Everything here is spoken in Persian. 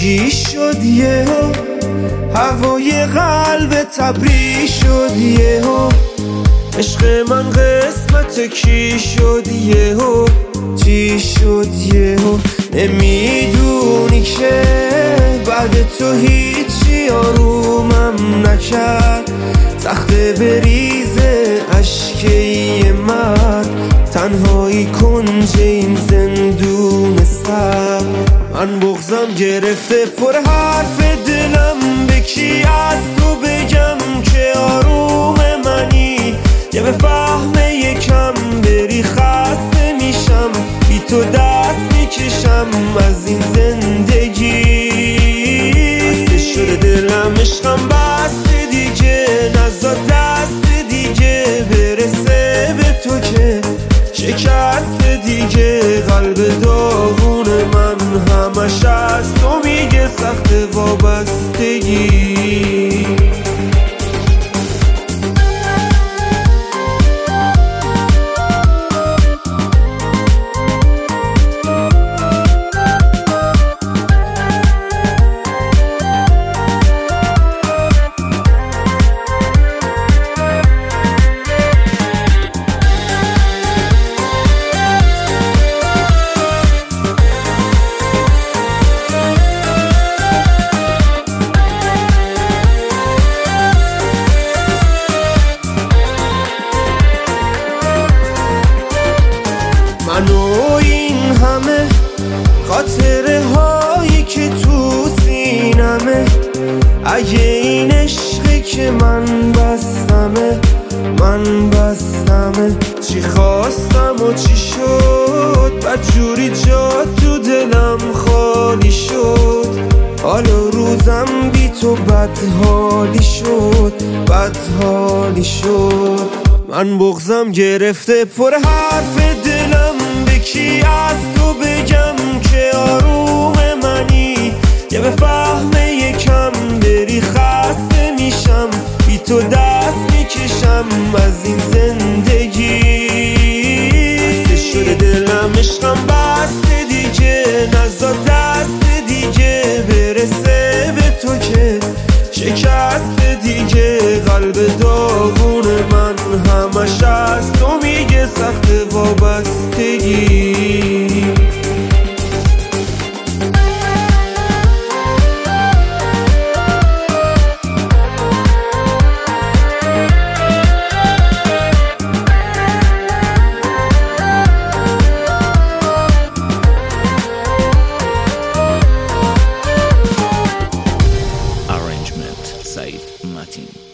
چی شد یهو هوای قلب تبری شد یهو عشق من قسمت کی شد یهو چی شد یهو نمیدونی که بعد تو هیچی آرومم نکرد سخته بریزه اشکه مرد تنهایی کنج این زندون سر من بغضم گرفته پر حرف دلم به کی از تو بگم که آروم منی یه بفهمه یکم بری خسته میشم بی تو دست میکشم از این زندگی بسته شده دلم عشقم بسته دیگه نزا دست دیگه برسه به تو که شکست دیگه قلب داغون من همش از تو میگه سخت وابستگی منو این همه خاطره هایی که تو سینمه اگه این عشقی که من بستمه چی خواستم و چی شد بدجوری جا تو دلم خالی شد حالا روزم بی تو بدحالی شد من بغضم گرفته پر حرف دلم به کی از تو بگم که آروم منی یه بفهمه یکم بری خسته میشم بی تو دست میکشم از این زندگی بسته شده دلم عشقم بسته دیگه نزا دست دیگه برسه به تو که شکست دیگه قلب داغون من همش از تو میگه سخت وابستگی Arrangement Said Matin.